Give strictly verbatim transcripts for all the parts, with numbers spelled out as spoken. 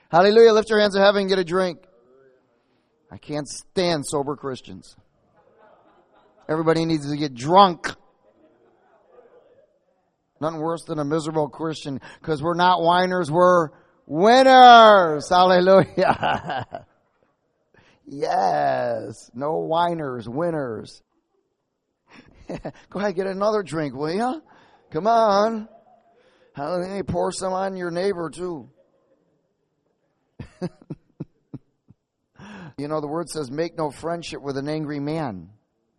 Hallelujah. Lift your hands to heaven and get a drink. I can't stand sober Christians. Everybody needs to get drunk. Nothing worse than a miserable Christian, because we're not whiners, we're winners. Hallelujah. Yes. No whiners, winners. Go ahead, get another drink, will you? Come on. Hallelujah. Pour some on your neighbor too. You know, the word says, make no friendship with an angry man.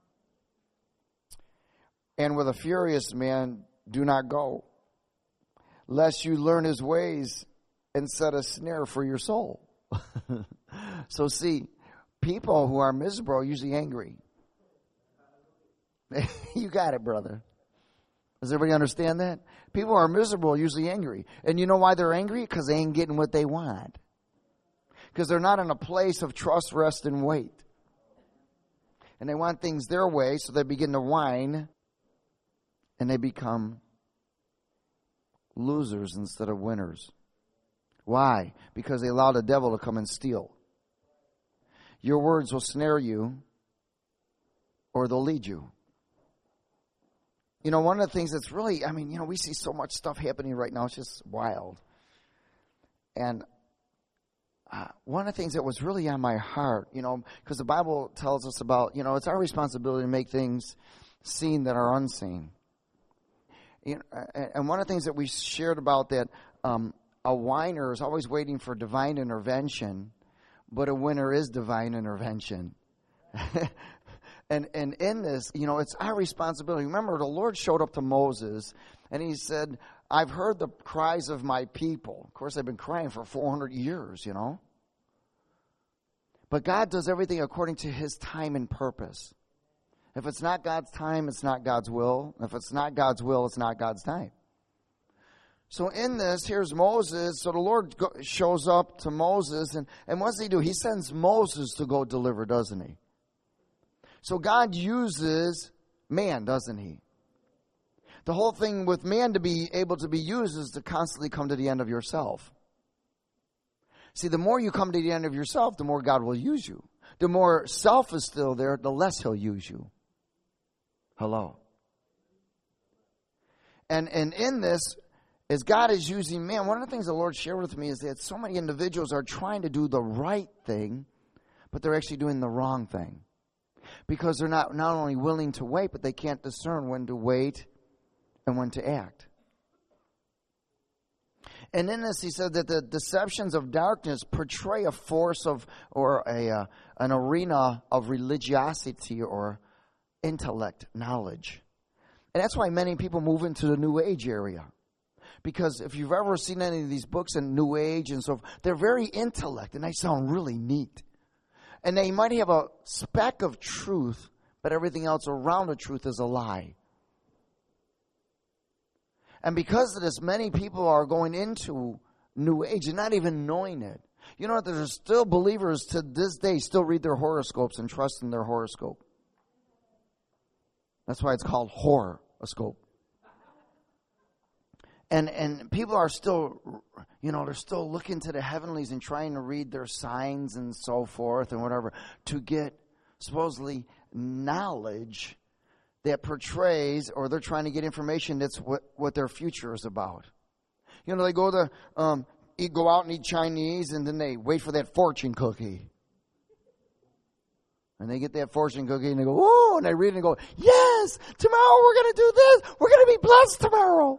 And with a furious man, do not go, lest you learn his ways and set a snare for your soul. So see, people who are miserable are usually angry. You got it, brother. Does everybody understand that? People who are miserable are usually angry. And you know why they're angry? Because they ain't getting what they want. Because they're not in a place of trust, rest, and wait. And they want things their way, so they begin to whine. And they become losers instead of winners. Why? Because they allow the devil to come and steal. Your words will snare you, or they'll lead you. You know, one of the things that's really, I mean, you know, we see so much stuff happening right now. It's just wild. And uh, one of the things that was really on my heart, you know, because the Bible tells us about, you know, it's our responsibility to make things seen that are unseen. You know, and one of the things that we shared about that um, a whiner is always waiting for divine intervention, but a winner is divine intervention. and and in this, you know, it's our responsibility. Remember, the Lord showed up to Moses, and he said, I've heard the cries of my people. Of course, they've been crying for four hundred years, you know. But God does everything according to his time and purpose. If it's not God's time, it's not God's will. If it's not God's will, it's not God's time. So in this, here's Moses. So the Lord go, shows up to Moses. And, and what does he do? He sends Moses to go deliver, doesn't he? So God uses man, doesn't he? The whole thing with man to be able to be used is to constantly come to the end of yourself. See, the more you come to the end of yourself, the more God will use you. The more self is still there, the less he'll use you. Hello. And and in this, as God is using man, one of the things the Lord shared with me is that so many individuals are trying to do the right thing, but they're actually doing the wrong thing. Because they're not, not only willing to wait, but they can't discern when to wait and when to act. And in this, he said that the deceptions of darkness portray a force of, or a uh, an arena of religiosity or intellect, knowledge. And that's why many people move into the New Age area. Because if you've ever seen any of these books in New Age and so forth, they're very intellect and they sound really neat. And they might have a speck of truth, but everything else around the truth is a lie. And because of this, many people are going into New Age and not even knowing it. You know what? There's still believers to this day still read their horoscopes and trust in their horoscope. That's why it's called horoscope. And and people are still, you know, they're still looking to the heavenlies and trying to read their signs and so forth and whatever to get supposedly knowledge that portrays, or they're trying to get information that's what, what their future is about. You know, they go to um, eat, go out and eat Chinese, and then they wait for that fortune cookie. And they get that fortune cookie, and they go, oh, and they read it and go, yes, tomorrow we're going to do this. We're going to be blessed tomorrow.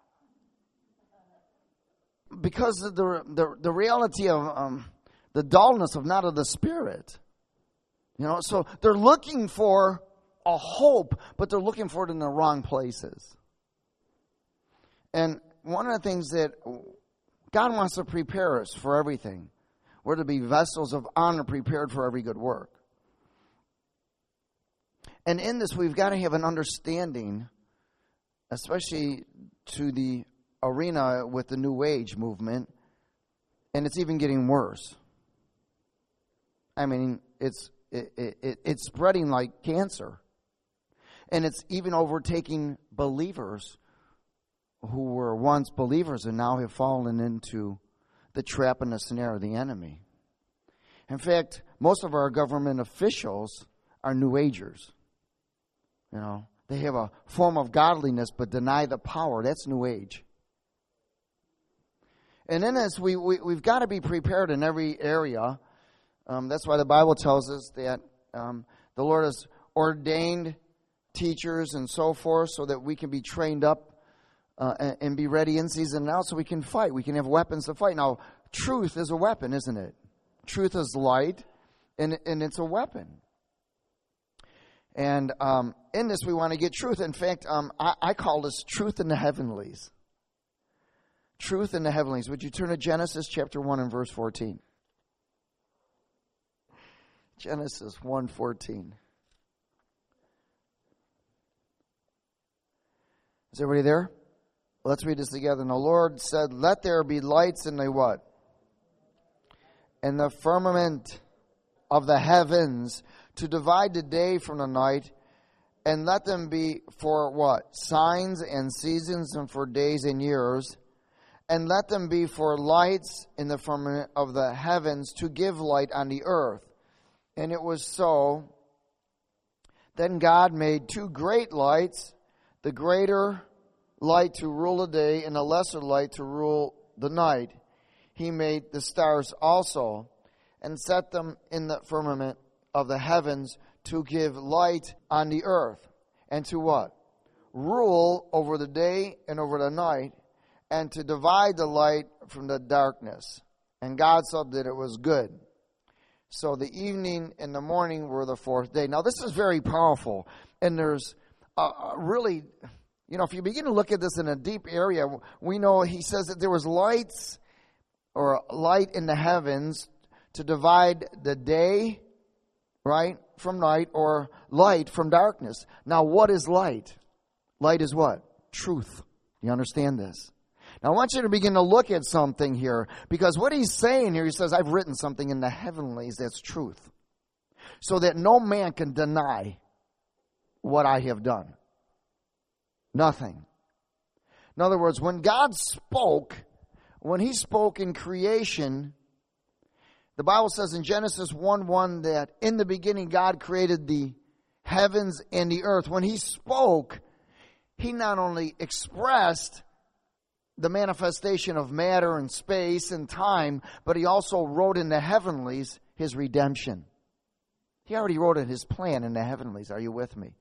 Because of the the, the reality of um, the dullness of not of the spirit. You know, so they're looking for a hope, but they're looking for it in the wrong places. And one of the things that God wants to prepare us for everything. We're to be vessels of honor prepared for every good work. And in this, we've got to have an understanding, especially to the arena with the New Age movement, and it's even getting worse. I mean, it's it, it, it's spreading like cancer. And it's even overtaking believers who were once believers and now have fallen into the trap and the snare of the enemy. In fact, most of our government officials are New Agers. You know, they have a form of godliness but deny the power. That's New Age. And in this, we, we, we've got to be prepared in every area. Um, that's why the Bible tells us that um, the Lord has ordained teachers and so forth so that we can be trained up uh, and, and be ready in season and out so we can fight. We can have weapons to fight. Now, truth is a weapon, isn't it? Truth is light, and, and it's a weapon. And um, in this, we want to get truth. In fact, um, I, I call this truth in the heavenlies. Truth in the heavenlies. Would you turn to Genesis chapter one and verse fourteen? Genesis one fourteen. Is everybody there? Let's read this together. And the Lord said, let there be lights in the what? In the firmament of the heavens to divide the day from the night, and let them be for what? Signs and seasons and for days and years, and let them be for lights in the firmament of the heavens to give light on the earth. And it was so. Then God made two great lights, the greater light to rule the day and the lesser light to rule the night. He made the stars also and set them in the firmament of the heavens to give light on the earth. And to what? Rule over the day and over the night, and to divide the light from the darkness. And God saw that it was good. So the evening and the morning were the fourth day. Now this is very powerful. And there's uh, really, you know, if you begin to look at this in a deep area, we know he says that there was lights or light in the heavens to divide the day, right, from night, or light from darkness. Now, what is light? Light is what? Truth. You understand this? Now, I want you to begin to look at something here, because what he's saying here, he says, I've written something in the heavenlies that's truth, so that no man can deny what I have done. Nothing. In other words, when God spoke, when he spoke in creation, the Bible says in Genesis one one that in the beginning God created the heavens and the earth. When he spoke, he not only expressed the manifestation of matter and space and time, but he also wrote in the heavenlies his redemption. He already wrote in his plan in the heavenlies. Are you with me?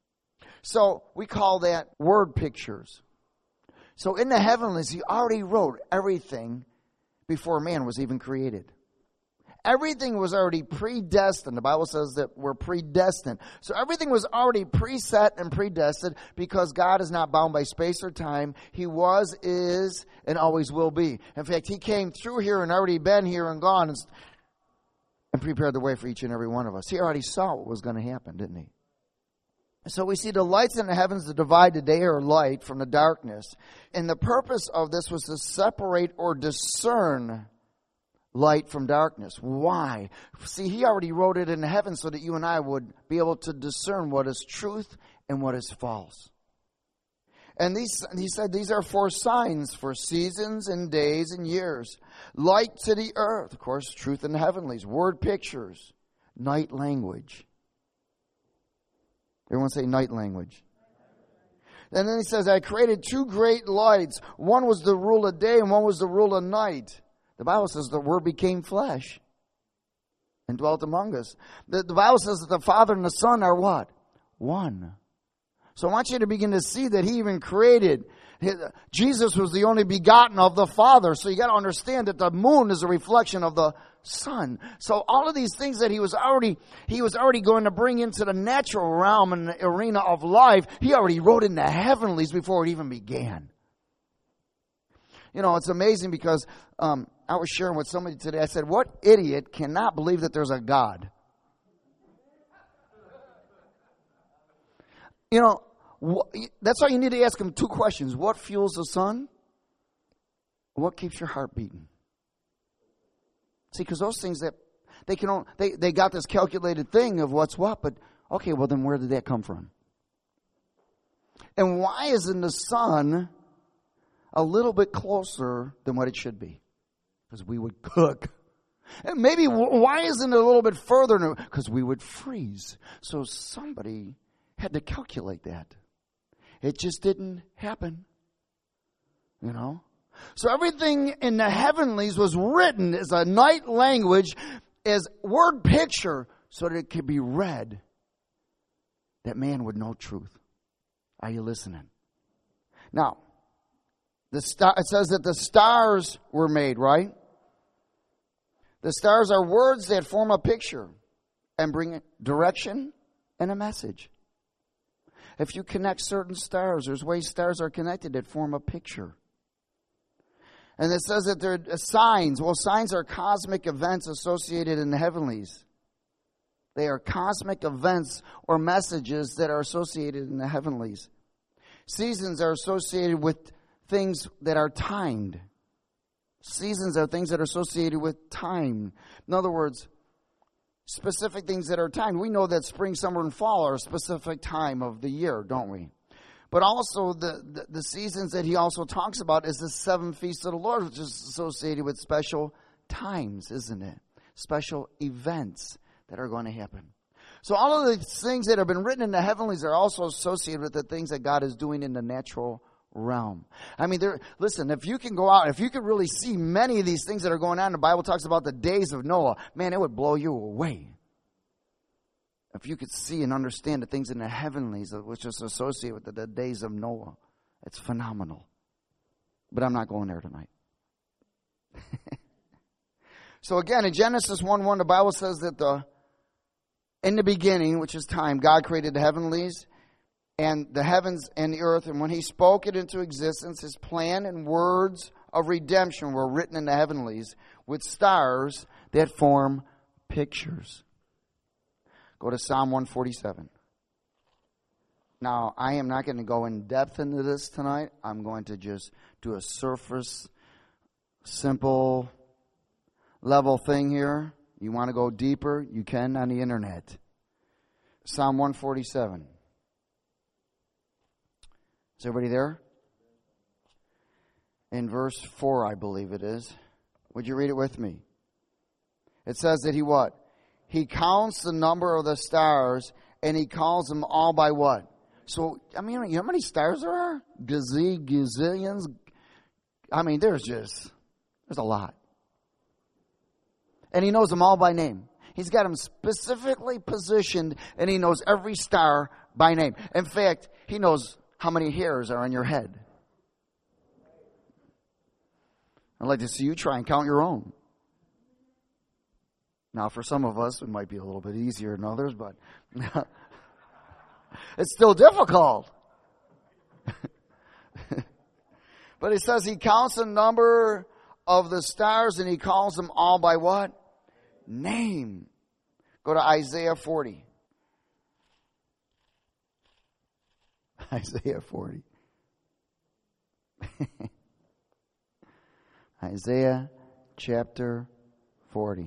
So we call that word pictures. So in the heavenlies, he already wrote everything before man was even created. Everything was already predestined. The Bible says that we're predestined. So everything was already preset and predestined because God is not bound by space or time. He was, is, and always will be. In fact, he came through here and already been here and gone and, and prepared the way for each and every one of us. He already saw what was going to happen, didn't he? So we see the lights in the heavens to divide the day or light from the darkness. And the purpose of this was to separate or discern light from darkness. Why? See, he already wrote it in the heavens so that you and I would be able to discern what is truth and what is false. And these, he said these are for signs, for seasons and days and years. Light to the earth, of course, truth in the heavenlies. Word pictures, night language. Everyone say night language. And then he says, I created two great lights. One was the rule of day and one was the rule of night. The Bible says the Word became flesh and dwelt among us. The, the Bible says that the Father and the Son are what? One. So I want you to begin to see that he even created, his, Jesus was the only begotten of the Father. So you got to understand that the moon is a reflection of the Son. So all of these things that he was already, he was already going to bring into the natural realm and the arena of life, he already wrote in the heavenlies before it even began. You know, it's amazing because um, I was sharing with somebody today. I said, what idiot cannot believe that there's a God? You know, wh- that's why you need to ask him two questions. What fuels the sun? What keeps your heart beating? See, because those things that they can only, they, they got this calculated thing of what's what, but okay, well then where did that come from? And why isn't the sun a little bit closer than what it should be? Because we would cook. And maybe, why isn't it a little bit further? Because we would freeze. So somebody had to calculate that. It just didn't happen. You know? So everything in the heavenlies was written as a night language, as word picture, so that it could be read, that man would know truth. Are you listening? Now, the star, it says that the stars were made, right? The stars are words that form a picture and bring direction and a message. If you connect certain stars, there's ways stars are connected that form a picture. And it says that they're signs. Well, signs are cosmic events associated in the heavenlies. They are cosmic events or messages that are associated in the heavenlies. Seasons are associated with things that are timed. Seasons are things that are associated with time. In other words, specific things that are timed. We know that spring, summer, and fall are a specific time of the year, don't we? But also the, the, the seasons that he also talks about is the seven feasts of the Lord, which is associated with special times, isn't it? Special events that are going to happen. So all of the things that have been written in the heavenlies are also associated with the things that God is doing in the natural realm. I mean, there. Listen, if you can go out, if you could really see many of these things that are going on, the Bible talks about the days of Noah, man, it would blow you away. If you could see and understand the things in the heavenlies, which is associated with the, the days of Noah, it's phenomenal. But I'm not going there tonight. So again, in Genesis one one, the Bible says that the in the beginning, which is time, God created the heavenlies and the heavens and the earth. And when he spoke it into existence, his plan and words of redemption were written in the heavenlies with stars that form pictures. Go to Psalm one forty-seven. Now, I am not going to go in depth into this tonight. I'm going to just do a surface, simple level thing here. You want to go deeper, you can on the internet. Psalm one forty-seven. Is everybody there? In verse four, I believe it is. Would you read it with me? It says that he what? He counts the number of the stars, and he calls them all by what? So, I mean, you know how many stars there are? Gazillions, gazillions. I mean, there's just, there's a lot. And he knows them all by name. He's got them specifically positioned, and he knows every star by name. In fact, he knows how many hairs are on your head. I'd like to see you try and count your own. Now, for some of us, it might be a little bit easier than others, but it's still difficult. But it says he counts the number of the stars, and he calls them all by what? Name. Go to Isaiah forty. Isaiah forty. Isaiah chapter forty.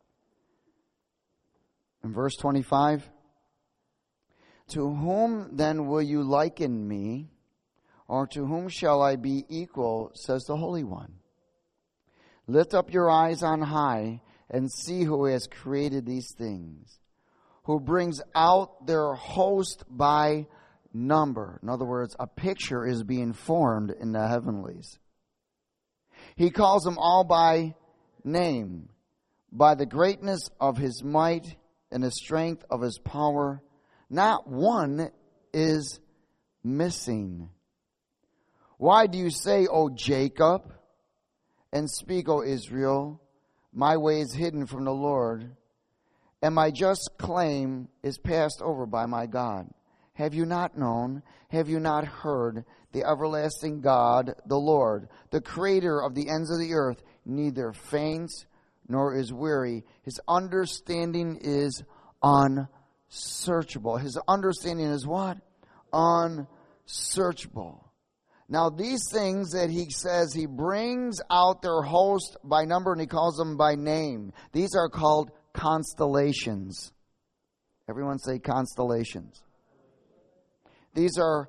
In verse twenty-five. To whom then will you liken me, or to whom shall I be equal, says the Holy One. Lift up your eyes on high, and see who has created these things, who brings out their host by number. In other words, a picture is being formed in the heavenlies. He calls them all by name, by the greatness of his might and the strength of his power. Not one is missing. Why do you say, O Jacob, and speak, O Israel, my way is hidden from the Lord, and my just claim is passed over by my God? Have you not known? Have you not heard? The everlasting God, the Lord, the creator of the ends of the earth, neither faints nor is weary. His understanding is unsearchable. His understanding is what? Unsearchable. Now, these things that he says, he brings out their host by number, and he calls them by name. These are called constellations. Everyone say constellations. These are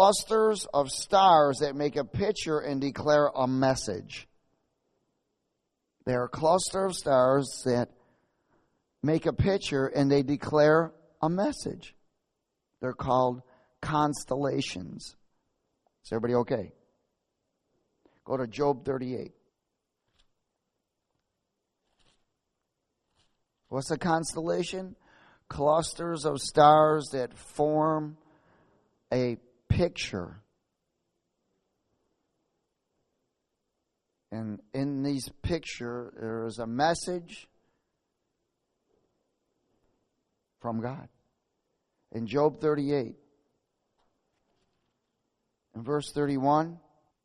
clusters of stars that make a picture and declare a message. They're a cluster of stars that make a picture and they declare a message. They're called constellations. Is everybody okay? Go to Job thirty-eight. What's a constellation? Clusters of stars that form a picture. And in these pictures, there is a message from God. In Job thirty-eight, in verse thirty-one.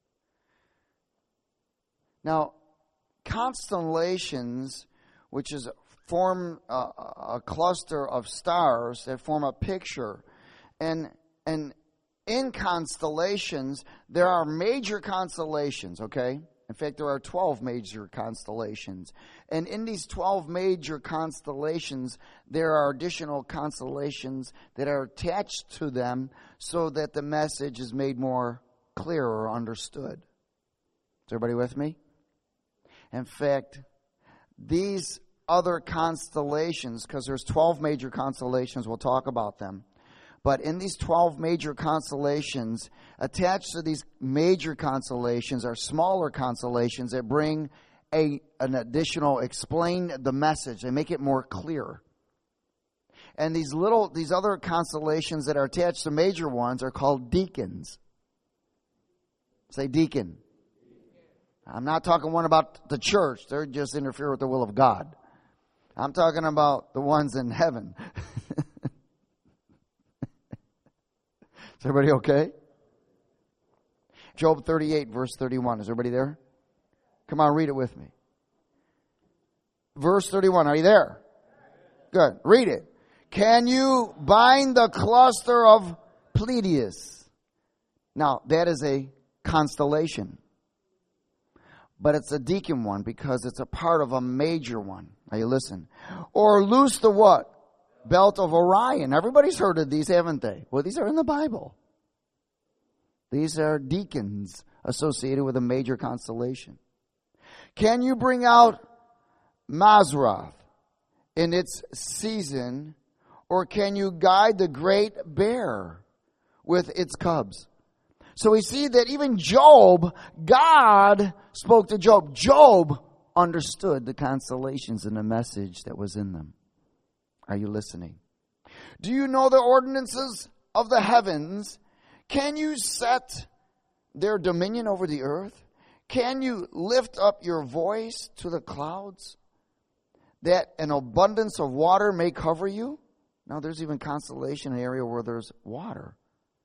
Now, constellations, which is form a, a cluster of stars that form a picture, and and in constellations there are major constellations. Okay. In fact, there are twelve major constellations. And in these twelve major constellations, there are additional constellations that are attached to them so that the message is made more clear or understood. Is everybody with me? In fact, these other constellations, because there's twelve major constellations, we'll talk about them. But in these twelve major constellations, attached to these major constellations are smaller constellations that bring a an additional, explain the message. They make it more clear. And these little, these other constellations that are attached to major ones are called deacons. Say deacon. I'm not talking one about the church. They're just interfere with the will of God. I'm talking about the ones in heaven. Is everybody okay? Job thirty-eight, verse thirty-one. Is everybody there? Come on, read it with me. Verse thirty-one. Are you there? Good. Read it. Can you bind the cluster of Pleiades? Now, that is a constellation. But it's a deacon one because it's a part of a major one. Now you listen. Or loose the what? Belt of Orion. Everybody's heard of these, haven't they? Well, these are in the Bible. These are deacons associated with a major constellation. Can you bring out Mazzaroth in its season, or can you guide the great bear with its cubs? So we see that even Job, God spoke to Job. Job understood the constellations and the message that was in them. Are you listening? Do you know the ordinances of the heavens? Can you set their dominion over the earth? Can you lift up your voice to the clouds, that an abundance of water may cover you? Now there's even constellation, an area where there's water.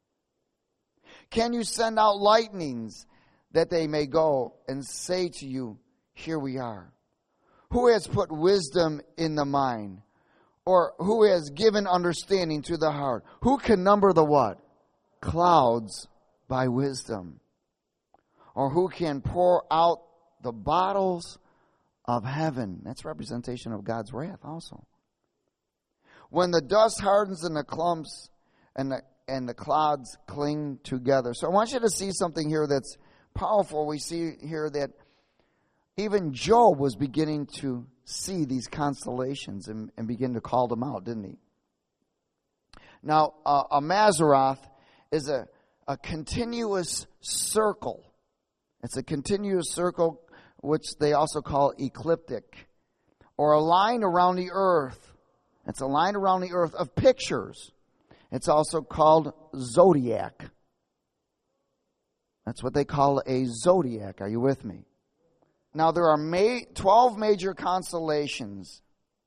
Can you send out lightnings that they may go and say to you, here we are? Who has put wisdom in the mind? Or who has given understanding to the heart? Who can number the what? Clouds by wisdom. Or who can pour out the bottles of heaven? That's representation of God's wrath also. When the dust hardens in the clumps and the and the clouds cling together. So I want you to see something here that's powerful. We see here that even Job was beginning to see these constellations and, and begin to call them out, didn't he? Now, uh, a Mazzaroth is a, a continuous circle. It's a continuous circle, which they also call ecliptic, or a line around the earth. It's a line around the earth of pictures. It's also called zodiac. That's what they call a zodiac. Are you with me? Now, there are ma- twelve major constellations.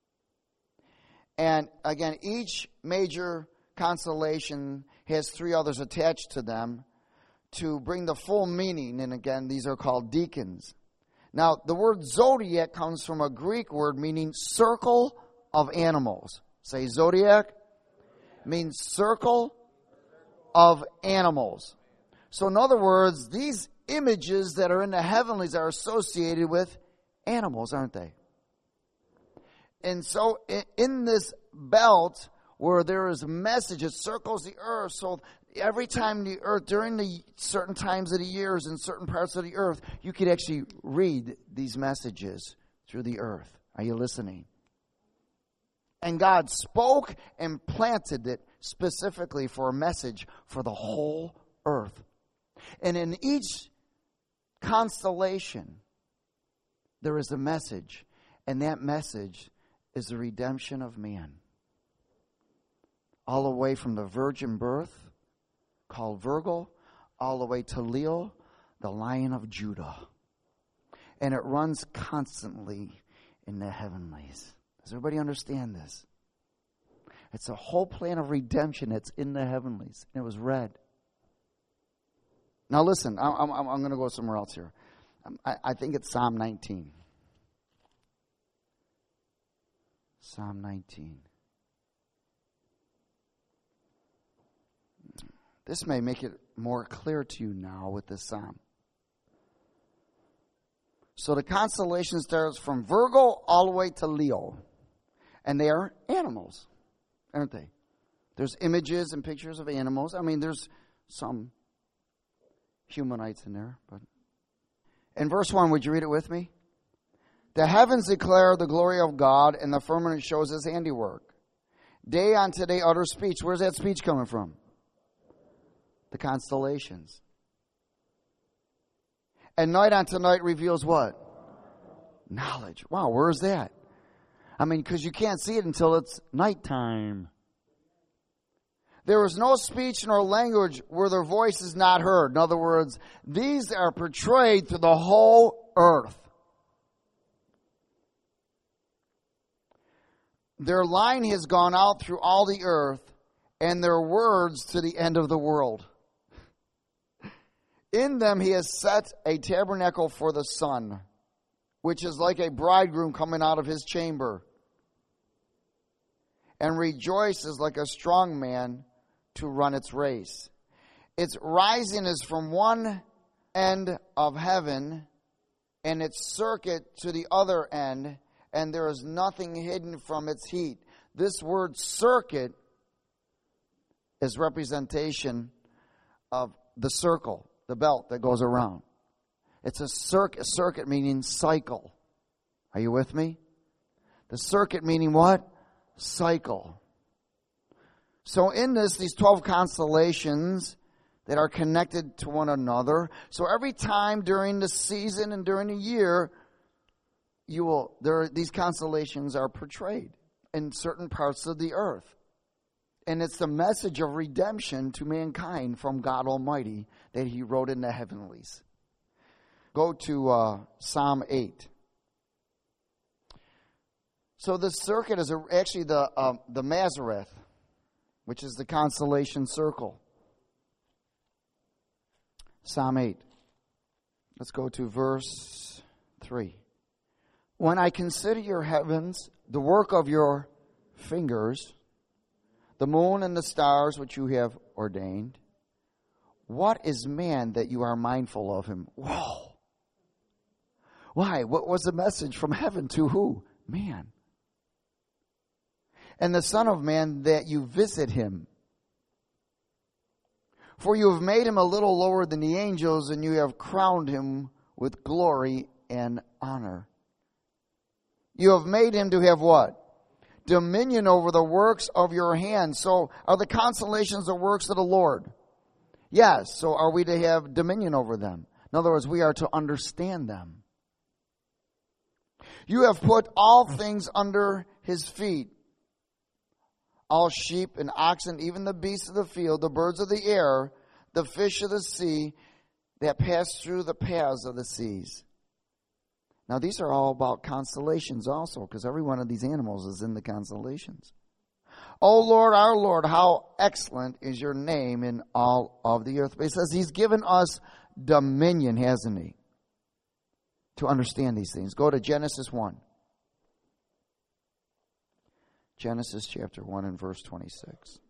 And again, each major constellation has three others attached to them to bring the full meaning. And again, these are called deacons. Now, the word zodiac comes from a Greek word meaning circle of animals. Say zodiac. Means circle of animals. So in other words, these images that are in the heavenlies are associated with animals, aren't they? And so in this belt where there is a message, it circles the earth. So every time the earth, during the certain times of the years in certain parts of the earth, you could actually read these messages through the earth. Are you listening? And God spoke and planted it specifically for a message for the whole earth. And in each constellation, there is a message. And that message is the redemption of man. All the way from the virgin birth, called Virgo, all the way to Leo, the Lion of Judah. And it runs constantly in the heavenlies. Does everybody understand this? It's a whole plan of redemption that's in the heavenlies. And it was read. Now listen, I'm, I'm, I'm going to go somewhere else here. I, I think it's Psalm nineteen. Psalm nineteen. This may make it more clear to you now with this psalm. So the constellation starts from Virgo all the way to Leo. And they are animals, aren't they? There's images and pictures of animals. I mean, there's some humanites in there. But in verse one, would you read it with me? The heavens declare the glory of God, and the firmament shows his handiwork. Day unto day utter speech. Where's that speech coming from? The constellations. And night unto night reveals what? Knowledge. Wow, where's that? I mean, because you can't see it until it's nighttime. There is no speech nor language where their voice is not heard. In other words, these are portrayed through the whole earth. Their line has gone out through all the earth, and their words to the end of the world. In them he has set a tabernacle for the sun, which is like a bridegroom coming out of his chamber, and rejoices like a strong man to run its race. Its rising is from one end of heaven, and its circuit to the other end, and there is nothing hidden from its heat. This word circuit is representation of the circle, the belt that goes around. It's a circuit, circuit meaning cycle. Are you with me? The circuit meaning what? Cycle. So in this, these twelve constellations that are connected to one another. So every time during the season and during the year, you will there these constellations are portrayed in certain parts of the earth. And it's the message of redemption to mankind from God Almighty that he wrote in the heavenlies. Go to uh, Psalm eight. So the circuit is a, actually the uh, the Mazareth, which is the constellation circle. Psalm eight. Let's go to verse three. When I consider your heavens, the work of your fingers, the moon and the stars which you have ordained, what is man that you are mindful of him? Whoa. Why? What was the message from heaven to who? Man. And the Son of Man that you visit him. For you have made him a little lower than the angels, and you have crowned him with glory and honor. You have made him to have what? Dominion over the works of your hands. So are the constellations the works of the Lord? Yes. So are we to have dominion over them? In other words, we are to understand them. You have put all things under his feet. All sheep and oxen, even the beasts of the field, the birds of the air, the fish of the sea that pass through the paths of the seas. Now, these are all about constellations also, because every one of these animals is in the constellations. O Lord, our Lord, how excellent is your name in all of the earth. But he says he's given us dominion, hasn't he? To understand these things. Go to Genesis one. Genesis chapter one and verse twenty-six.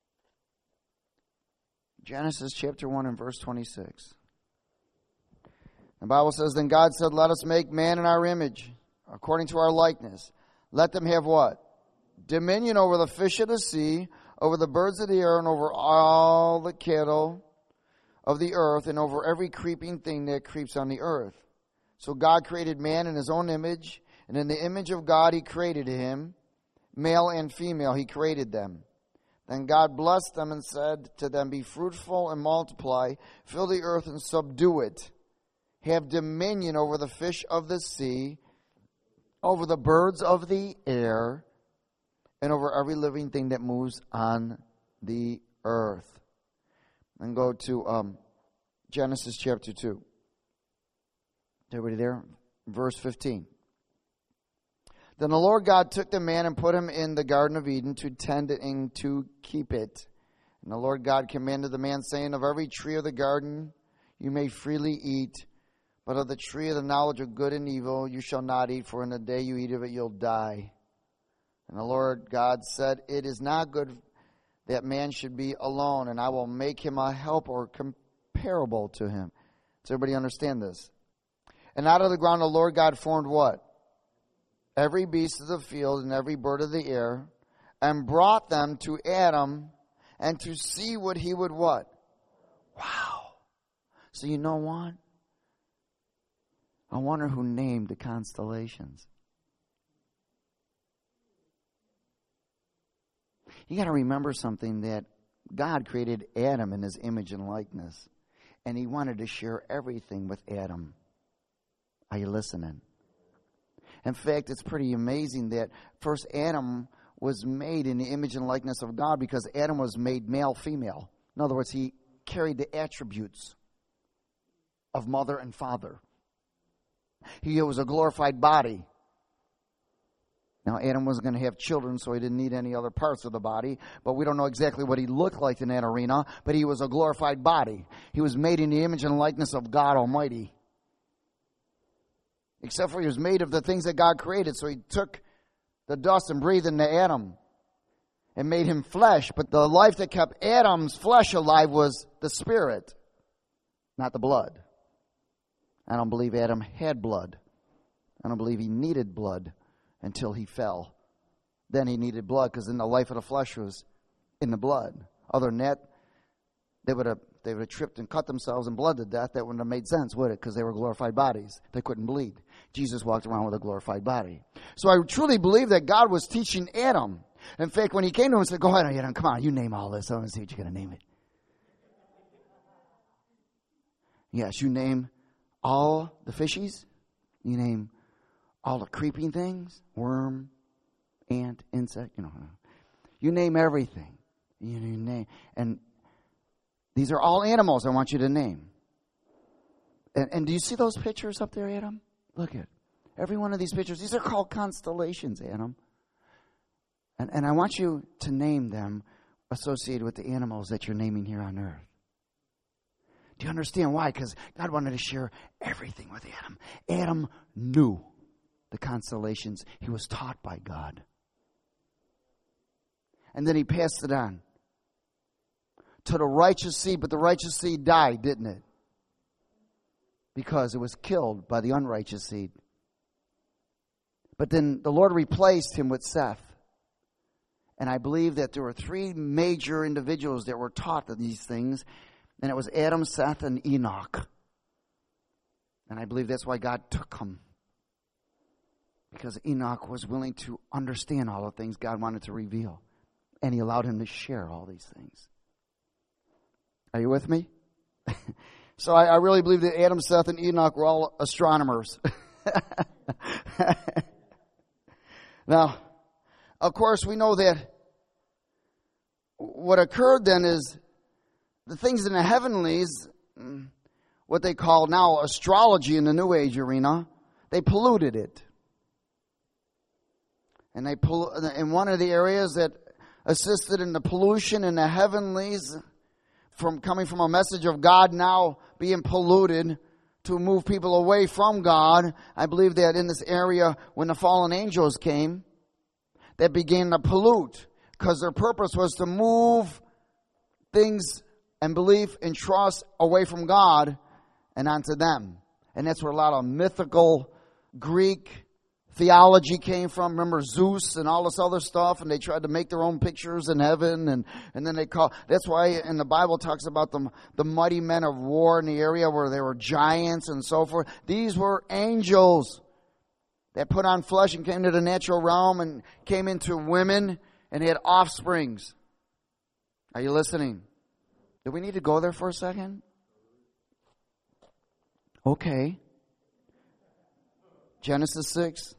Genesis chapter one and verse twenty-six. The Bible says, then God said, let us make man in our image, according to our likeness. Let them have what? Dominion over the fish of the sea, over the birds of the air, and over all the cattle of the earth, and over every creeping thing that creeps on the earth. So God created man in his own image. And in the image of God he created him. Male and female he created them. Then God blessed them and said to them, be fruitful and multiply, fill the earth and subdue it. Have dominion over the fish of the sea, over the birds of the air, and over every living thing that moves on the earth. And go to um, Genesis chapter two. Everybody there? Verse fifteen. Then the Lord God took the man and put him in the Garden of Eden to tend it and to keep it. And the Lord God commanded the man, saying, of every tree of the garden you may freely eat, but of the tree of the knowledge of good and evil you shall not eat, for in the day you eat of it you'll die. And the Lord God said, it is not good that man should be alone, and I will make him a helper comparable to him. Does everybody understand this? And out of the ground the Lord God formed what? Every beast of the field and every bird of the air, and brought them to Adam, and to see what he would what? Wow. So you know what? I wonder who named the constellations. You got to remember something, that God created Adam in his image and likeness, and he wanted to share everything with Adam. Are you listening? In fact, it's pretty amazing that first Adam was made in the image and likeness of God, because Adam was made male, female. In other words, he carried the attributes of mother and father. He was a glorified body. Now, Adam wasn't going to have children, so he didn't need any other parts of the body. But we don't know exactly what he looked like in that arena. But he was a glorified body. He was made in the image and likeness of God Almighty. Except for he was made of the things that God created. So he took the dust and breathed into Adam and made him flesh. But the life that kept Adam's flesh alive was the spirit, not the blood. I don't believe Adam had blood. I don't believe he needed blood until he fell. Then he needed blood, because then the life of the flesh was in the blood. Other than that, they would have they would have tripped and cut themselves and bled to death. That wouldn't have made sense, would it? Because they were glorified bodies. They couldn't bleed. Jesus walked around with a glorified body. So I truly believe that God was teaching Adam. In fact, when he came to him and said, go ahead, Adam, come on, you name all this. I want to see what you're going to name it. Yes, you name all the fishies. You name all the creeping things, worm, ant, insect, you know. You name everything. You name, and these are all animals I want you to name. And, and do you see those pictures up there, Adam? Look at every one of these pictures. These are called constellations, Adam. And, and I want you to name them associated with the animals that you're naming here on earth. Do you understand why? Because God wanted to share everything with Adam. Adam knew the constellations. He was taught by God. And then he passed it on to the righteous seed. But the righteous seed died, didn't it? Because it was killed by the unrighteous seed. But then the Lord replaced him with Seth. And I believe that there were three major individuals that were taught these things. And it was Adam, Seth, and Enoch. And I believe that's why God took him. Because Enoch was willing to understand all the things God wanted to reveal. And he allowed him to share all these things. Are you with me? So I, I really believe that Adam, Seth, and Enoch were all astronomers. Now, of course, we know that what occurred then is the things in the heavenlies, what they call now astrology in the New Age arena, they polluted it. And they pol- in one of the areas that assisted in the pollution in the heavenlies, from coming from a message of God now being polluted to move people away from God. I believe that in this area, when the fallen angels came, they began to pollute, because their purpose was to move things and belief and trust away from God and onto them. And that's where a lot of mythical Greek theology came from. Remember Zeus and all this other stuff, and they tried to make their own pictures in heaven, and, and then they call, that's why in the Bible talks about the, the mighty men of war in the area where there were giants and so forth. These were angels that put on flesh and came to the natural realm and came into women and had offsprings. Are you listening? Do we need to go there for a second? Okay. Genesis six.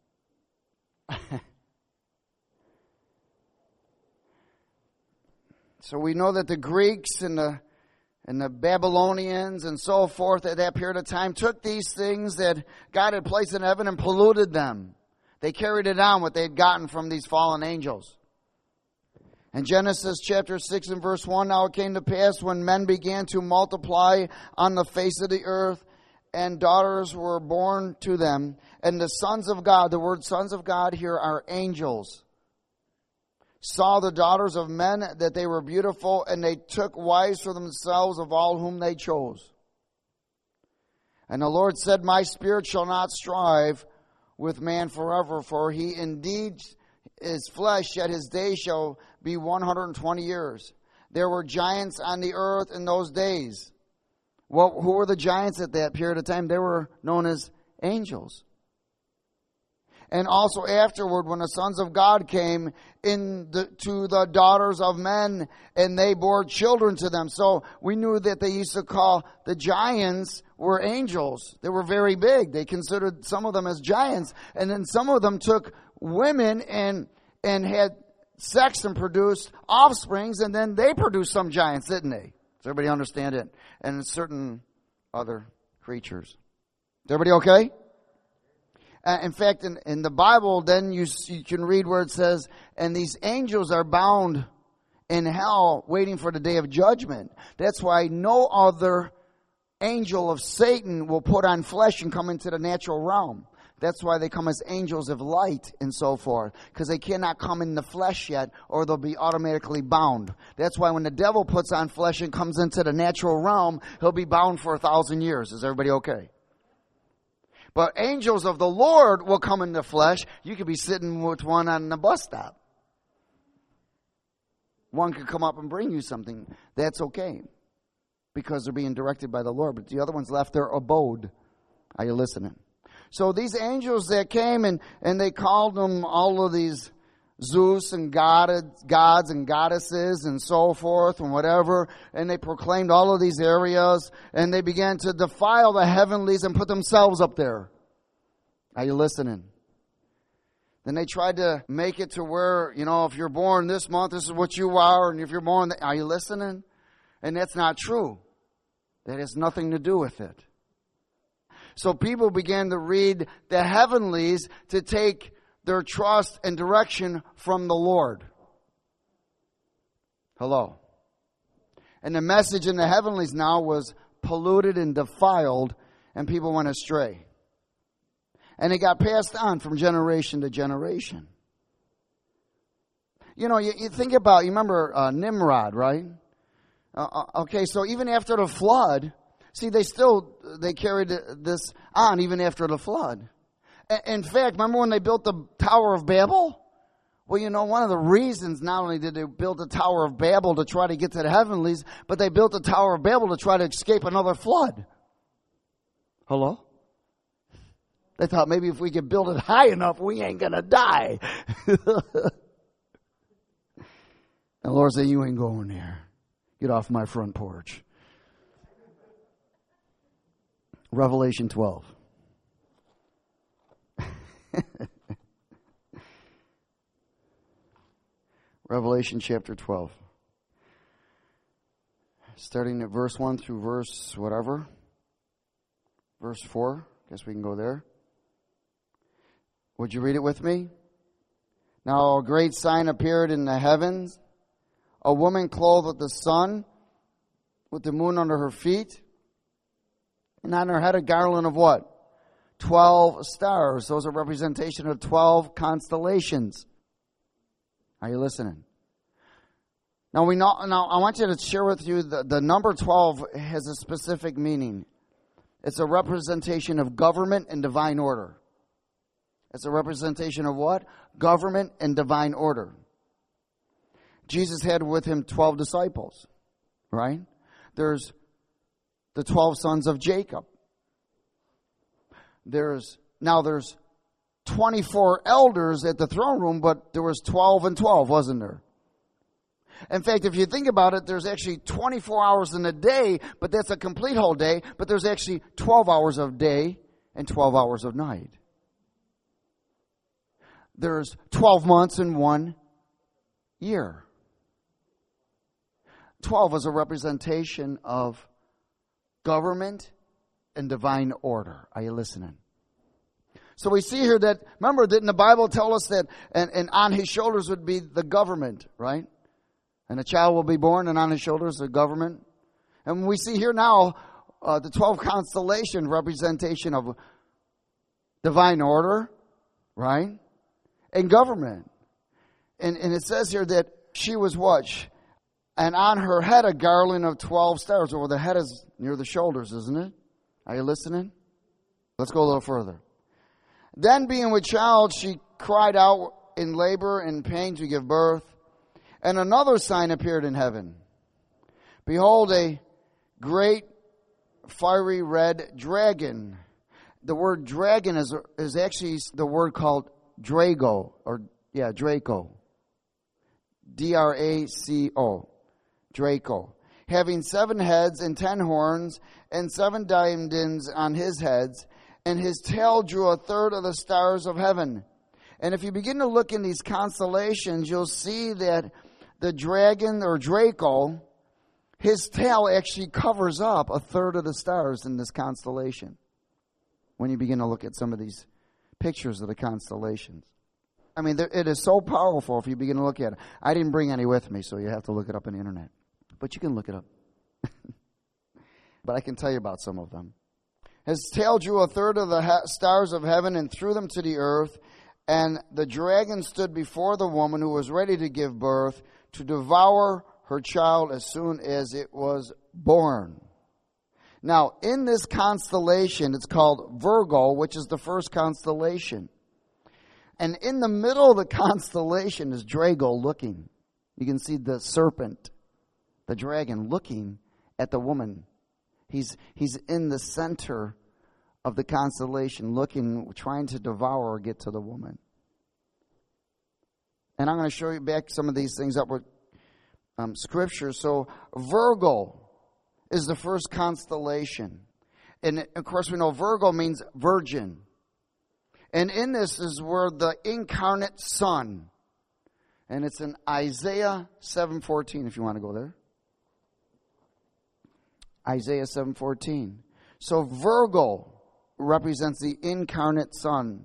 So we know that the Greeks and the and the Babylonians and so forth at that period of time took these things that God had placed in heaven and polluted them. They carried it on, what they had gotten from these fallen angels. In Genesis chapter six and verse one, now it came to pass when men began to multiply on the face of the earth, and daughters were born to them, and the sons of God, the word sons of God here are angels, saw the daughters of men that they were beautiful, and they took wives for themselves of all whom they chose. And the Lord said, my spirit shall not strive with man forever, for he indeed is flesh, yet his days shall be one hundred twenty years. There were giants on the earth in those days. Well, who were the giants at that period of time? They were known as angels. And also afterward, when the sons of God came in the, to the daughters of men, and they bore children to them. So we knew that they used to call the giants were angels. They were very big. They considered some of them as giants. And then some of them took women and and had sex and produced offsprings, and then they produced some giants, didn't they? Does everybody understand it? And certain other creatures. Is everybody okay? Uh, in fact, in, in the Bible, then you, you can read where it says, and these angels are bound in hell waiting for the day of judgment. That's why no other angel of Satan will put on flesh and come into the natural realm. That's why they come as angels of light and so forth. Because they cannot come in the flesh yet, or they'll be automatically bound. That's why when the devil puts on flesh and comes into the natural realm, he'll be bound for a thousand years. Is everybody okay? But angels of the Lord will come in the flesh. You could be sitting with one on the bus stop. One could come up and bring you something. That's okay. Because they're being directed by the Lord. But the other one's left their abode. Are you listening? So these angels that came and, and they called them all of these Zeus and God, gods and goddesses and so forth and whatever. And they proclaimed all of these areas. And they began to defile the heavenlies and put themselves up there. Are you listening? Then they tried to make it to where, you know, if you're born this month, this is what you are. And if you're born, are you listening? And that's not true. That has nothing to do with it. So people began to read the heavenlies to take their trust and direction from the Lord. Hello. And the message in the heavenlies now was polluted and defiled, and people went astray. And it got passed on from generation to generation. You know, you, you think about, you remember uh, Nimrod, right? Uh, okay, so even after the flood, see, they still, they carried this on even after the flood. In fact, remember when they built the Tower of Babel? Well, you know, one of the reasons, not only did they build the Tower of Babel to try to get to the heavenlies, but they built the Tower of Babel to try to escape another flood. Hello? They thought maybe if we could build it high enough, we ain't going to die. And the Lord said, you ain't going there. Get off my front porch. Revelation twelve. Revelation chapter twelve. Starting at verse one through verse whatever. Verse four. Guess we can go there. Would you read it with me? Now a great sign appeared in the heavens. A woman clothed with the sun, with the moon under her feet, and on her head a garland of what? Twelve stars. Those are representation of twelve constellations. Are you listening? Now we know. Now I want you to share with you the, the number twelve has a specific meaning. It's a representation of government and divine order. It's a representation of what? Government and divine order. Jesus had with him twelve disciples, right? There's the twelve sons of Jacob. There's now there's twenty-four elders at the throne room, but there was twelve and twelve, wasn't there? In fact, if you think about it, there's actually twenty-four hours in a day, but that's a complete whole day, but there's actually twelve hours of day and twelve hours of night. There's twelve months in one year. twelve is a representation of government and divine order. Are you listening? So we see here that, remember, didn't the Bible tell us that, and, and on his shoulders would be the government, right? And a child will be born, and on his shoulders the government. And we see here now uh, the twelve constellation representation of divine order, right? And government. And, and it says here that she was what? And on her head a garland of twelve stars. Or the head is near the shoulders, isn't it? Are you listening? Let's go a little further. Then being with child, she cried out in labor and pain to give birth. And another sign appeared in heaven. Behold, a great fiery red dragon. The word dragon is, is actually the word called Draco, or yeah, Draco. D R A C O. Draco. Having seven heads and ten horns and seven diadems on his heads, and his tail drew a third of the stars of heaven. And if you begin to look in these constellations, you'll see that the dragon or Draco, his tail actually covers up a third of the stars in this constellation. When you begin to look at some of these pictures of the constellations. I mean, it is so powerful if you begin to look at it. I didn't bring any with me, so you have to look it up on the internet. But you can look it up. But I can tell you about some of them. His tail drew a third of the he- stars of heaven and threw them to the earth. And the dragon stood before the woman who was ready to give birth to devour her child as soon as it was born. Now, in this constellation, it's called Virgo, which is the first constellation. And in the middle of the constellation is Draco looking. You can see the serpent, the dragon, looking at the woman. He's, he's in the center of the constellation, looking, trying to devour or get to the woman. And I'm going to show you back some of these things up with um, scripture. So Virgo is the first constellation. And of course we know Virgo means virgin. And in this is where the incarnate Son. And it's in Isaiah seven fourteen, if you want to go there. Isaiah seven fourteen. So Virgo represents the incarnate Son.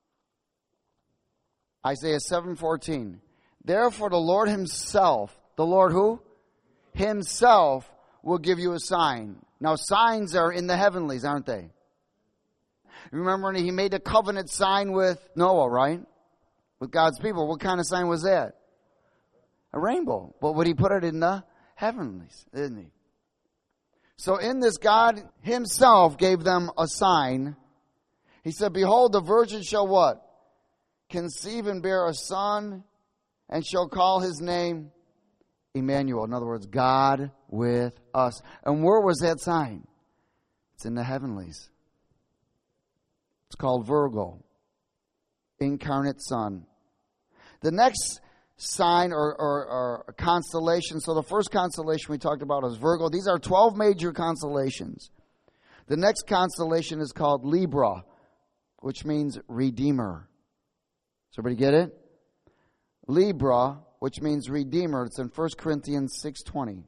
Isaiah seven fourteen. Therefore the Lord himself, the Lord who? Himself will give you a sign. Now signs are in the heavenlies, aren't they? Remember when he made a covenant sign with Noah, right? With God's people. What kind of sign was that? A rainbow. But would he put it in the heavenlies, didn't he? So in this, God himself gave them a sign. He said, behold, the virgin shall what? Conceive and bear a son, and shall call his name Emmanuel. In other words, God with us. And where was that sign? It's in the heavenlies. It's called Virgo, incarnate Son. The next sign or, or, or constellation, so the first constellation we talked about is Virgo. These are twelve major constellations. The next constellation is called Libra, which means Redeemer. Does everybody get it? Libra, which means Redeemer. It's in First Corinthians six twenty.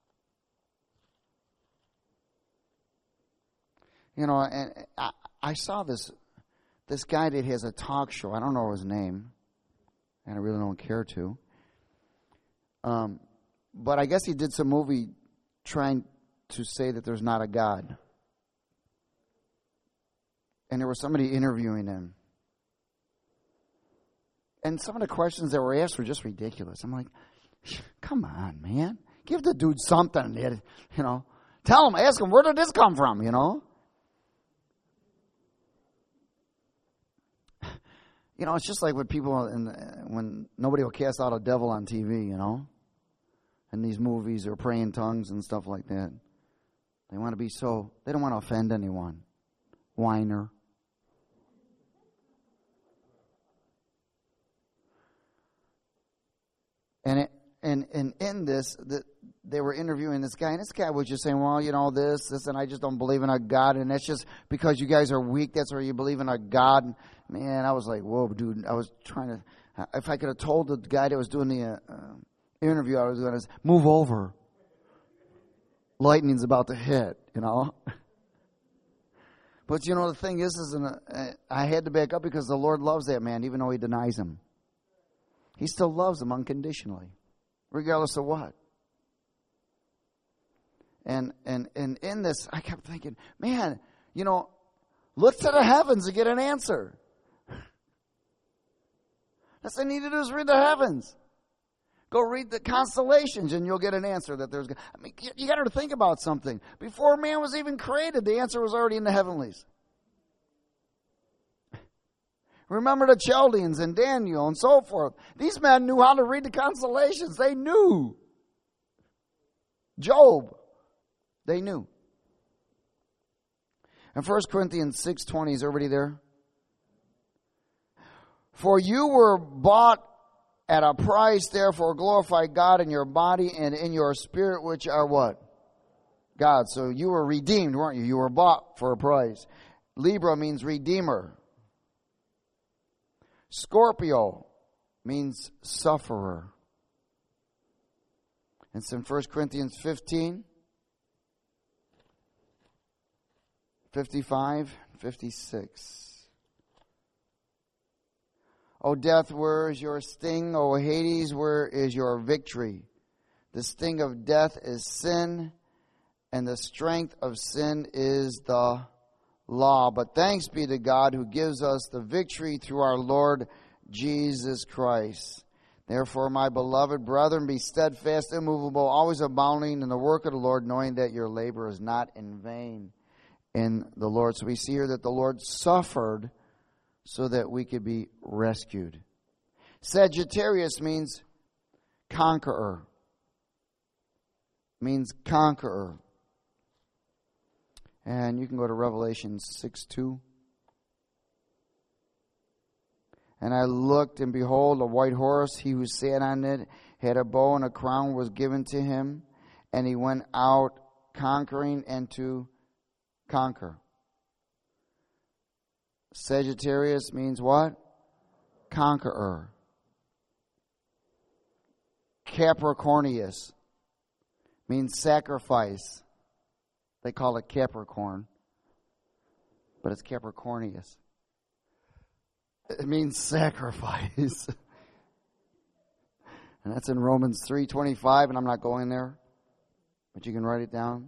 You know, and I, I saw this this guy that has a talk show. I don't know his name, and I really don't care to. Um, but I guess he did some movie trying to say that there's not a God. And there was somebody interviewing him. And some of the questions that were asked were just ridiculous. I'm like, come on, man. Give the dude something. You know, tell him, ask him, where did this come from, you know? You know, it's just like with people, in the, when nobody will cast out a devil on T V, you know, in these movies or pray in tongues and stuff like that. They want to be so, they don't want to offend anyone. Whiner. And it, and and in this, the, they were interviewing this guy, and this guy was just saying, well, you know, this, this, and I just don't believe in a God, and that's just because you guys are weak, that's why you believe in a God. Man, I was like, whoa, dude, I was trying to, if I could have told the guy that was doing the uh, interview I was doing, is move over. Lightning's about to hit, you know. But, you know, the thing is, is uh, I had to back up because the Lord loves that man, even though he denies him. He still loves him unconditionally, regardless of what. And and and in this, I kept thinking, man, you know, look to the heavens to get an answer. That's all I need to do is read the heavens. Go read the constellations and you'll get an answer that there's... I mean, you got to think about something. Before man was even created, the answer was already in the heavenlies. Remember the Chaldeans and Daniel and so forth. These men knew how to read the constellations. They knew. Job, they knew. In First Corinthians six twenty, is everybody there? For you were bought at a price, therefore glorify God in your body and in your spirit, which are what? God. So you were redeemed, weren't you? You were bought for a price. Libra means redeemer. Scorpio means sufferer. It's in First Corinthians fifteen, fifty-five, fifty-six. O death, where is your sting? O Hades, where is your victory? The sting of death is sin, and the strength of sin is the law. But thanks be to God who gives us the victory through our Lord Jesus Christ. Therefore, my beloved brethren, be steadfast, immovable, always abounding in the work of the Lord, knowing that your labor is not in vain in the Lord. So we see here that the Lord suffered so that we could be rescued. Sagittarius means conqueror. Means conqueror. And you can go to Revelation six two. And I looked, and behold, a white horse. He who sat on it had a bow, and a crown was given to him. And he went out conquering and to conquer. Sagittarius means what? Conqueror. Capricornius means sacrifice. They call it Capricorn, but it's Capricornius. It means sacrifice. And that's in Romans three twenty-five, and I'm not going there, but you can write it down.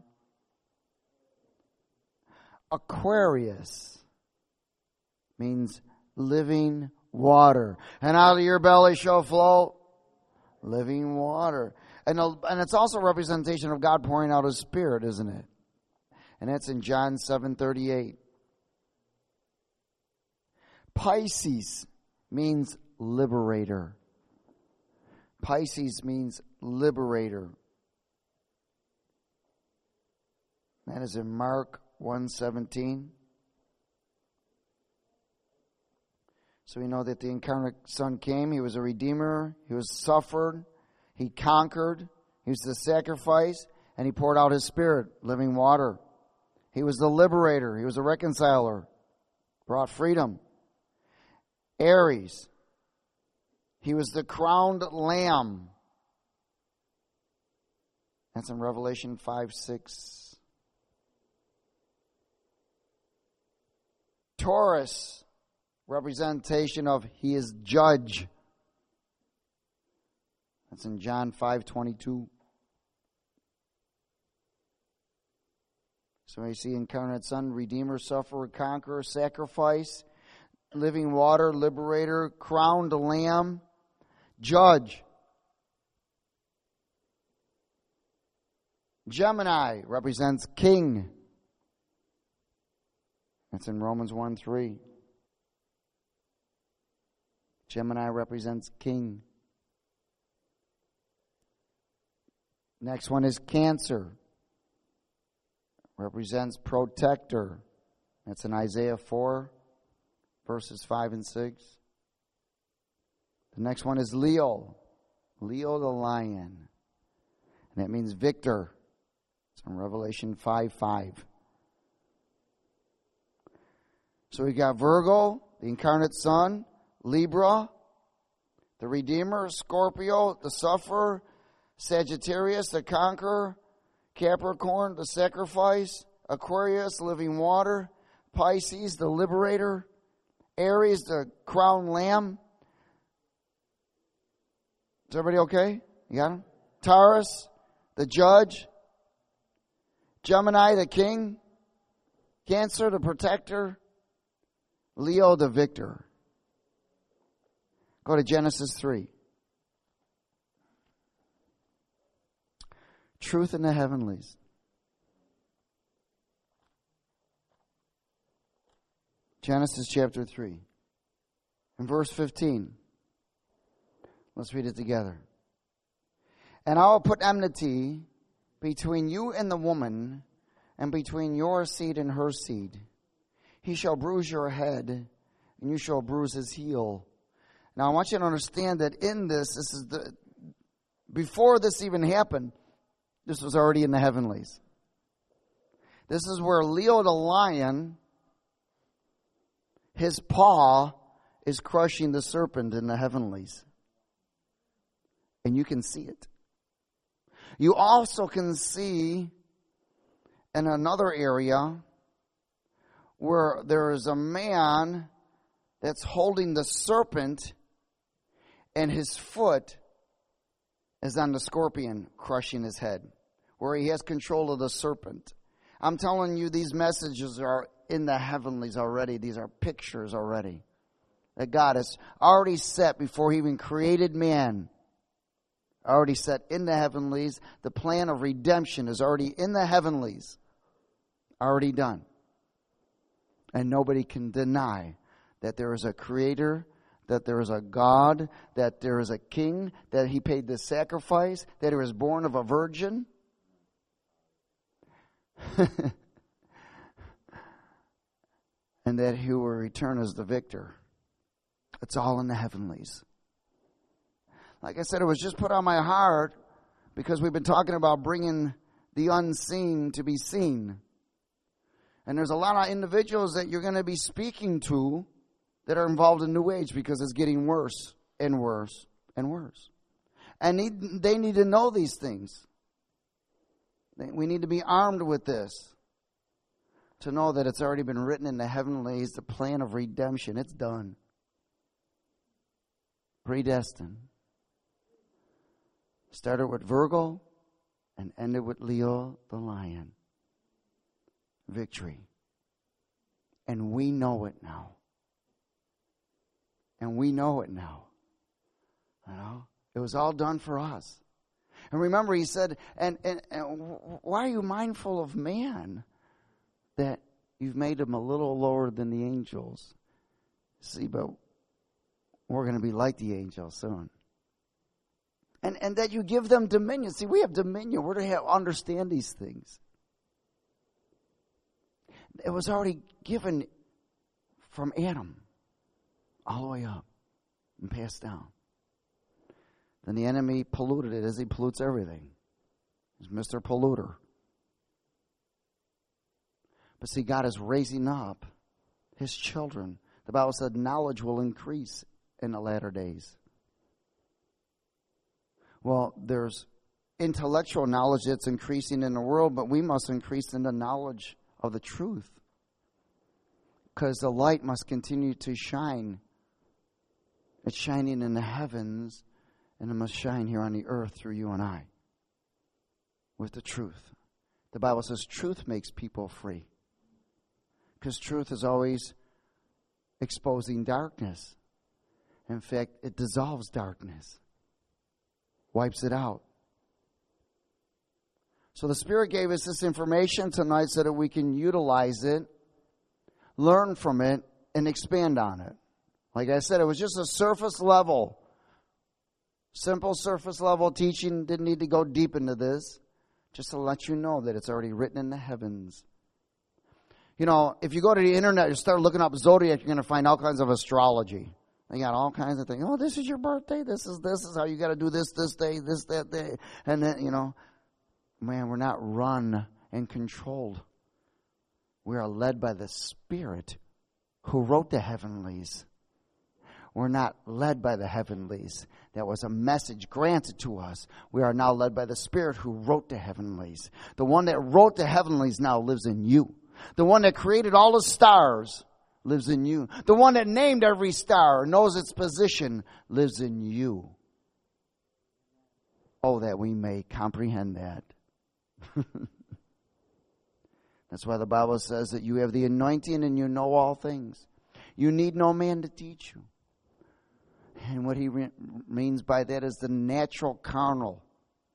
Aquarius means living water. And out of your belly shall flow living water. And, and it's also a representation of God pouring out His Spirit, isn't it? And that's in John seven thirty-eight. Pisces means liberator. Pisces means liberator. That is in Mark one seventeen. So we know that the incarnate Son came. He was a redeemer. He was suffered. He conquered. He was the sacrifice. And He poured out His Spirit, living water. He was the liberator. He was a reconciler. Brought freedom. Aries. He was the crowned lamb. That's in Revelation five six. Taurus. Representation of He is judge. That's in John five twenty-two. So you see incarnate Son, Redeemer, Sufferer, Conqueror, Sacrifice, Living Water, Liberator, Crowned Lamb, Judge. Gemini represents King. That's in Romans one three. Gemini represents King. Next one is Cancer. Represents protector. That's in Isaiah four, verses five and six. The next one is Leo. Leo the lion. And that means victor. It's in Revelation five five. So we got Virgo, the incarnate Son, Libra, the Redeemer, Scorpio, the Sufferer, Sagittarius, the Conqueror, Capricorn, the Sacrifice, Aquarius, living water, Pisces, the Liberator, Aries, the crowned Lamb. Is everybody okay? You got him? Taurus, the Judge, Gemini, the King, Cancer, the Protector, Leo, the Victor. Go to Genesis three. Truth in the heavenlies. Genesis chapter three. And verse fifteen. Let's read it together. And I will put enmity between you and the woman, and between your seed and her seed. He shall bruise your head, and you shall bruise his heel. Now I want you to understand that in this, this is the before this even happened, this was already in the heavenlies. This is where Leo the lion, his paw is crushing the serpent in the heavenlies. And you can see it. You also can see in another area where there is a man that's holding the serpent and his foot is on the scorpion crushing his head, where he has control of the serpent. I'm telling you, these messages are in the heavenlies already. These are pictures already that God has already set before he even created man. Already set in the heavenlies. The plan of redemption is already in the heavenlies. Already done. And nobody can deny that there is a creator, that there is a God, that there is a king, that he paid the sacrifice, that he was born of a virgin. And that he will return as the victor. It's all in the heavenlies. Like I said, it was just put on my heart because we've been talking about bringing the unseen to be seen. And there's a lot of individuals that you're going to be speaking to that are involved in New Age because it's getting worse and worse and worse. And need, they need to know these things. We need to be armed with this to know that it's already been written in the heavenlies, the plan of redemption. It's done. Predestined. Started with Virgo and ended with Leo the lion. Victory. And we know it now. And we know it now. You know, it was all done for us. And remember, he said, and, and, and why are you mindful of man? That you've made him a little lower than the angels. See, but we're going to be like the angels soon. And and that you give them dominion. See, we have dominion. We're to have, understand these things. It was already given from Adam all the way up and passed down. Then the enemy polluted it as he pollutes everything. He's Mister Polluter. But see, God is raising up his children. The Bible said knowledge will increase in the latter days. Well, there's intellectual knowledge that's increasing in the world, but we must increase in the knowledge of the truth. Because the light must continue to shine. It's shining in the heavens, and it must shine here on the earth through you and I. With the truth. The Bible says truth makes people free. Because truth is always exposing darkness. In fact, it dissolves darkness. Wipes it out. So the Spirit gave us this information tonight so that we can utilize it, learn from it, and expand on it. Like I said, it was just a surface level, simple surface level teaching. Didn't need to go deep into this. Just to let you know that it's already written in the heavens. You know, if you go to the internet and start looking up zodiac, you're going to find all kinds of astrology. They got all kinds of things. Oh, this is your birthday. This is this is how you got to do this this day, this that day, and then you know, man, we're not run and controlled. We are led by the Spirit who wrote the heavenlies. We're not led by the heavenlies. That was a message granted to us. We are now led by the Spirit who wrote the heavenlies. The one that wrote the heavenlies now lives in you. The one that created all the stars lives in you. The one that named every star, knows its position, lives in you. Oh, that we may comprehend that. That's why the Bible says that you have the anointing and you know all things. You need no man to teach you. And what he re- means by that is the natural carnal.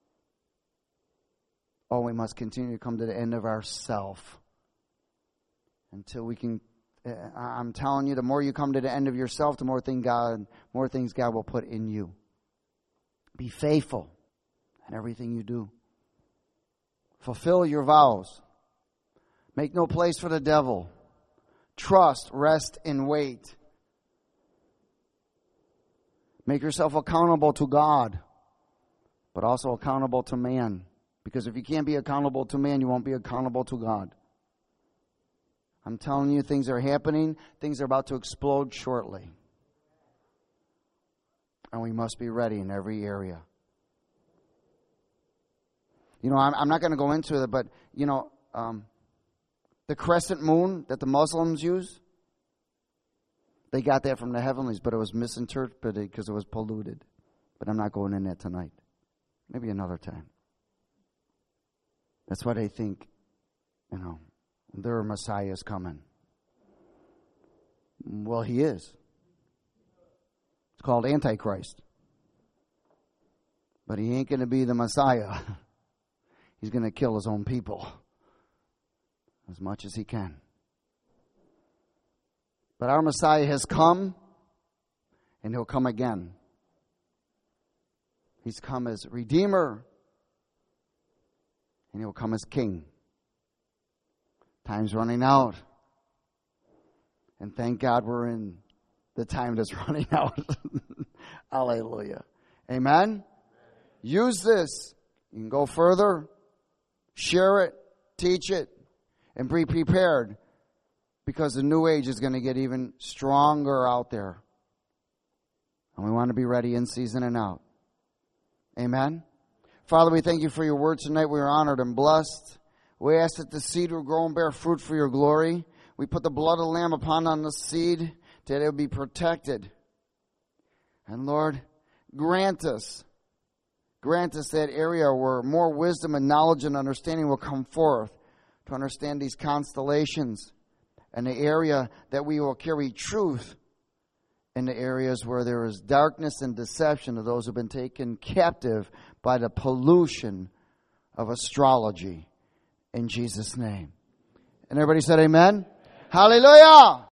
Oh, we must continue to come to the end of ourself until we can. Uh, I'm telling you, the more you come to the end of yourself, the more thing God, more things God will put in you. Be faithful in everything you do. Fulfill your vows. Make no place for the devil. Trust, rest, and wait. Make yourself accountable to God, but also accountable to man. Because if you can't be accountable to man, you won't be accountable to God. I'm telling you, things are happening. Things are about to explode shortly. And we must be ready in every area. You know, I'm, I'm not going to go into it, but, you know, um, the crescent moon that the Muslims use, they got that from the heavenlies, but it was misinterpreted because it was polluted. But I'm not going in that tonight. Maybe another time. That's why they think, you know, their Messiah is coming. Well, he is. It's called Antichrist. But he ain't going to be the Messiah. He's going to kill his own people as much as he can. But our Messiah has come, and he'll come again. He's come as Redeemer, and he'll come as King. Time's running out. And thank God we're in the time that's running out. Hallelujah. Amen? Use this. You can go further. Share it. Teach it. And be prepared. Because the new age is going to get even stronger out there. And we want to be ready in season and out. Amen? Father, we thank you for your word tonight. We are honored and blessed. We ask that the seed will grow and bear fruit for your glory. We put the blood of the Lamb upon on the seed that it will be protected. And Lord, grant us, grant us that area where more wisdom and knowledge and understanding will come forth to understand these constellations. And the area that we will carry truth in the areas where there is darkness and deception of those who have been taken captive by the pollution of astrology. In Jesus' name. And everybody said amen? Hallelujah!